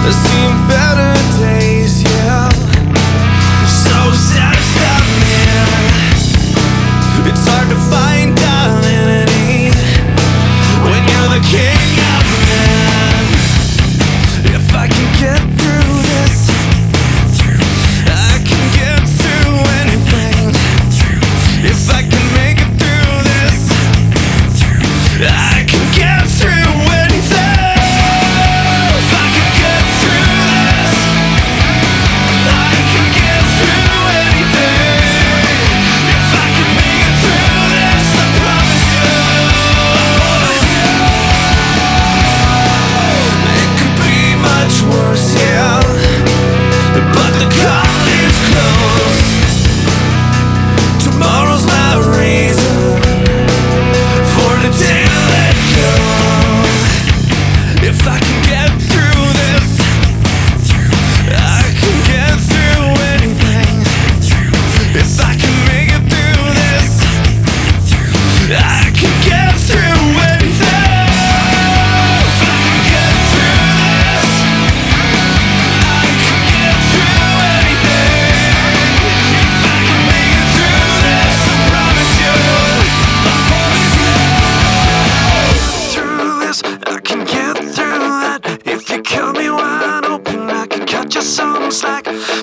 I've seen better days, yeah. So sad stuff, man. It's hard to find identity when you're the king of men. If I can get through this, I can get through anything. If I can make it through this, I can get through anything. If I can get through this, I can get through anything. If I can make it through this, I promise you. It could be much worse, yeah, but the call is closed. Tomorrow's my reason for today to let go. If I can get through this, I can get through anything. If I can make it through this, I can get through anything. If I can get through this, I can get through anything. If I can make it through this, I promise you. Through this, I can get through that. If you cut me wide open, I can cut you some slack.